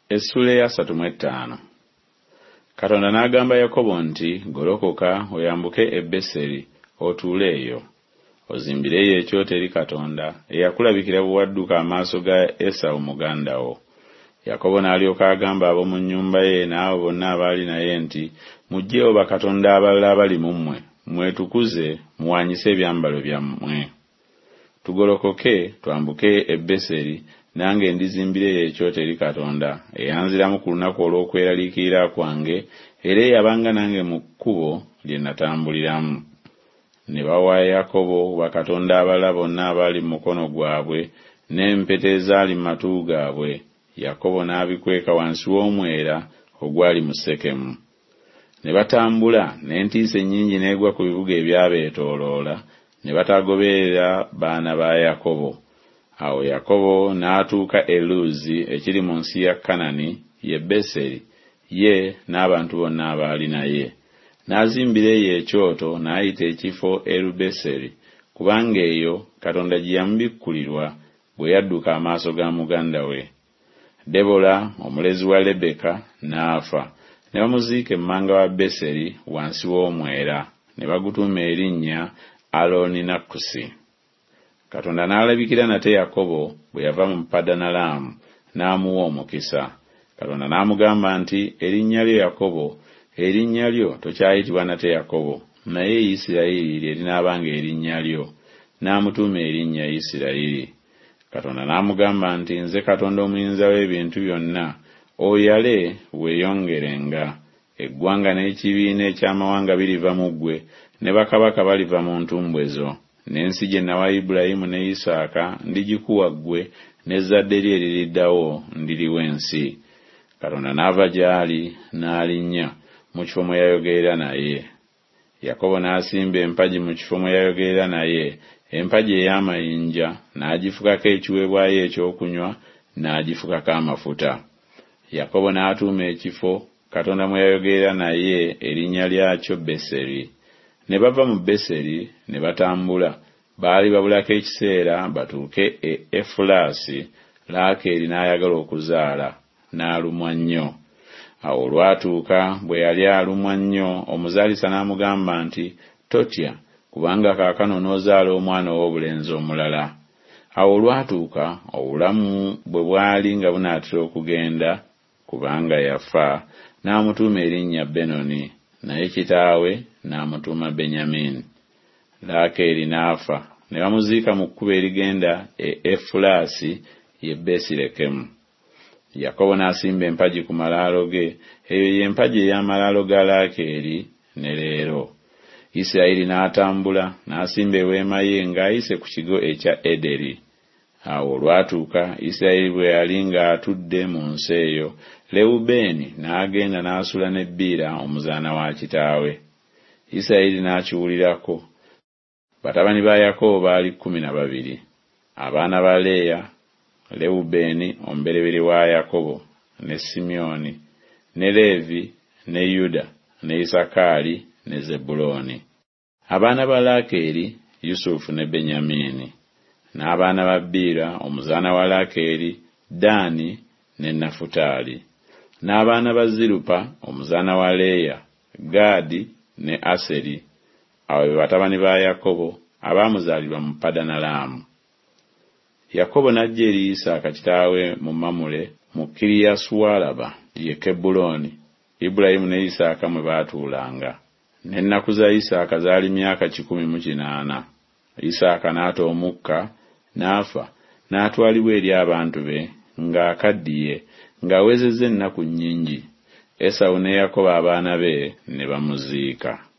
Essula ya 35. Katonda n'agamba Yakobo nti, golokoka oyambuke e Beseri otuule eyo, ozimbireyo ekyoto eri Katonda eyakulabikira bwe wadduka amaaso ga Esawu muganda wo. Yakobo n'alyoka agamba ab'omu nnyumba ye n'abo bonna abaali naye nti, mugyeyo bakatonda abalala abali mu mmwe, mwetukuze muwanyise ebyambalo byammwe. Tugolokoke twambuke e Beseri, nange ndizimbireyo ekyoto eri Katonda eyanziramu ku lunaku olw'okweraliikirira kwange era eyabanga nange mu kkubo lye natambuliramu. Ne bawa Yakobo bakatonda abalala bonna abaali mu mukono gwabwe n'empeta ezaali mu matu gaabwe. Yakobo n'abikweka wansi w'omwera ogwali mu Sekemu. Ne batambula n'entiisa ennyingi n'egwa ku bibuga ebyabeetooloola, ne batagoberera baana ba Yakobo. Awo Yakobo n'atuuka e Luzi ekiri mu nsi ya Kanani, ye Beseri, ye n'abantu bonna abaali naye. N'azimbireyo ekyoto n'ayita ekifo Erubeseri, kubanga eyo Katonda gye yamubikkulirwa bwe yadduka amaaso ga muganda we. Debola omulezi wa Lebeka n'afa, ne bamuziika emmanga wa Beseri wansi w'omwera, ne bagutuuma erinnya Aloni-Nakkusi. Katonda n'alabikira nate Yakobo bwe yava mu Padanalaamu n'amuwa omukisa. Katonda n'amugamba nti, erinnya lyo Yakobo, erinnya lyo tokyayitibwa nate Yakobo, naye Isirayiri lye linaabanga erinnya lyo. N'amutuuma erinnya Isirayiri. Katonda n'amugamba nti, nze Katonda omuyinza w'ebintu byonna, oyale weeyongerenga. Eggwanga n'ekibiina eky'amawanga biriva mu ggwe, ne bakabaka baliva mu ntumbwe zo. N'ensi gye nawa Ibulayimu ne Isaaka ndigikuwa ggwe, n'ezzadde lye eririddawo ndiriwa ensi. Katonda n'ava gy'ali n'alinnya mu kifo mwe yayogerera naye. Yakobo n'asimba empagi mu kifo mwe yayogerera naye, empagi ey'amayinja, n'agifukako ekiweebwayo ekyokunywa, n'agifukako amafuta. Yakobo n'atuuma ekifo Katonda mwe yayogerera naye erinnya lyakyo Beseri. Ne bava mu Beseri ne batambula, baali babulako ekiseera batuuke e Efulasi. Laakeeri n'ayagala okuzaala, n'alumwa nnyo. Awo olwatuuka bwe yali alumwa nnyo, omuzaalisa n'amugamba nti, totya, kubanga kaakano n'ozaala omwana ow'obulenzi omulala. Awo olwatuuka obulamu bwe bwali nga bunaatera okugenda, kubanga yafa, n'amutuuma erinnya Benoni, naye kitaawe n'amutuuma Benyamini. Laakeeri n'afa, ne bamuziika mu kkubo erigenda e Efulasi, ye Besirekemu. Yakobo n'asimba empagi ku malaalo ge, eyo y'empagi ey'amalaalo ga Laakeeri ne leero. Isirayiri n'atambula n'asimba eweema ye ng'ayise ku kigo ekya Ederi. Awo olwatuuka Isirayiri bwe yali ng'atudde mu nsi eyo, Lewubeeni n'agenda n'asula ne Biira omuzaana wa kitaawe. Isirayiri n'akiwulirako. Batabani ba Yakobo baali 12. Abaana ba Leeya, Lewubeeni omubereberye wa Yakobo, ne Simyoni, ne Leevi, ne Yuda, ne Isakaali, ne Zebbulooni. Abaana ba Laakeeri, Yusufu ne Benyamini. N'abaana ba Biira omuzaana wa Laakeeri, Daani ne Nafutaali. N'abaana ba Zirupa omuzaana wa Leeya, Gaadi ne Aseri. Abo be batabani ba Yakobo abaamuzaalirwa mu Padanalaamu. Yakobo n'ajja eri Isaaka kitaawe mu Mamule mu Kiriyasuwalaba, ye Kebbulooni, Ibulayimu ne Isaaka mwe baatuulanga. N'ennaku za Isaaka zaali myaka 180. Isaaka n'ata omukka, n'afa, n'atwalibwa eri abantu be ng'akaddiye, ng'awezezza ennaku nnyingi. Esawu ne Yakobo abaana be ne bamuziika.